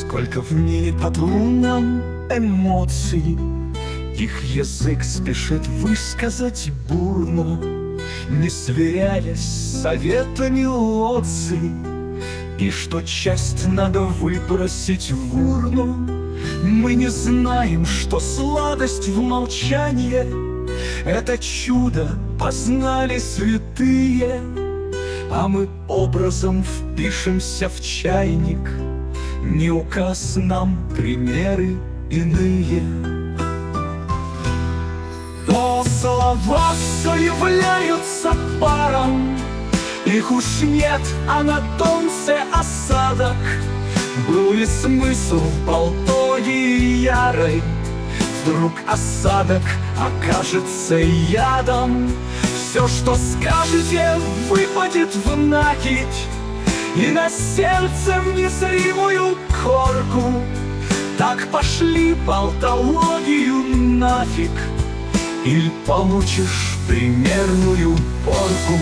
Сколько в мире подлунном эмоций, их язык спешит высказать бурно, не сверяясь с советами лоций, и что часть надо выбросить в урну. Мы не знаем, что сладость в молчании, это чудо познали святые, а мы образом впишемся в чайник, не указ нам примеры иные. Но слова все являются паром, их уж нет, а на тонце осадок. Был ли смысл в болтовне ярой, вдруг осадок окажется ядом. Все, что скажете, выпадет в накидь, и на сердце незримую корку. Так пошли болтологию нафиг, или получишь примерную порку.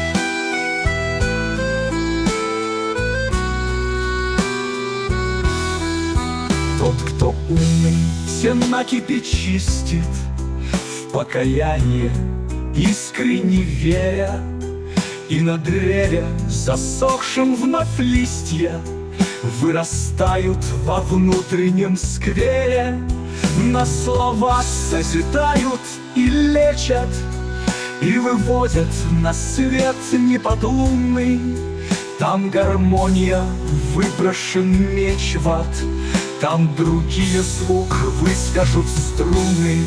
Тот, кто умный, все накипи чистит, в покаяние искренне веря, и на древе, засохшем вновь листья, вырастают во внутреннем сквере. На слова созидают и лечат, и выводят на свет неподлунный. Там гармония, выброшен меч в ад, там другие звук выскажут струны.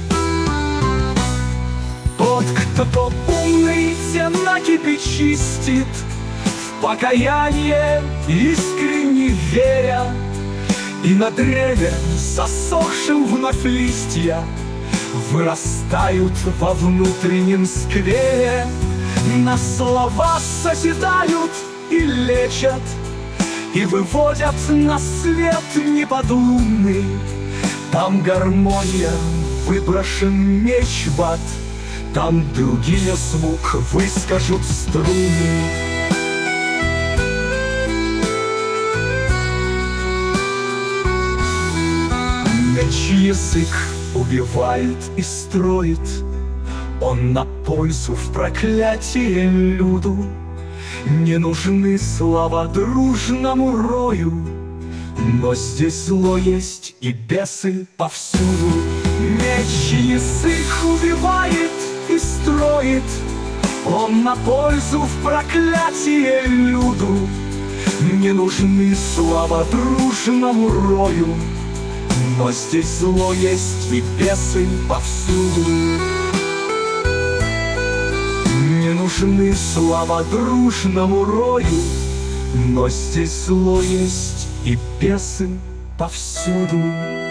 Тот, кто умный, те накипи чистит, в покаяние искренне веря, и на древе, засохшем вновь листья, вырастают во внутреннем сквере. На слова созидают и лечат, и выводят на свет неподлунный. Там гармония, выброшен меч в ад, там другие звук выскажут струны. Меч язык убивает и строит, он на пользу в проклятие люду. Не нужны слова дружному рою, но здесь зло есть и бесы повсюду. Меч язык убивает и строит, он на пользу в проклятие люду. Не нужны слова дружному рою, но здесь зло есть и бесы повсюду. Не нужны слова дружному рою, но здесь зло есть и бесы повсюду.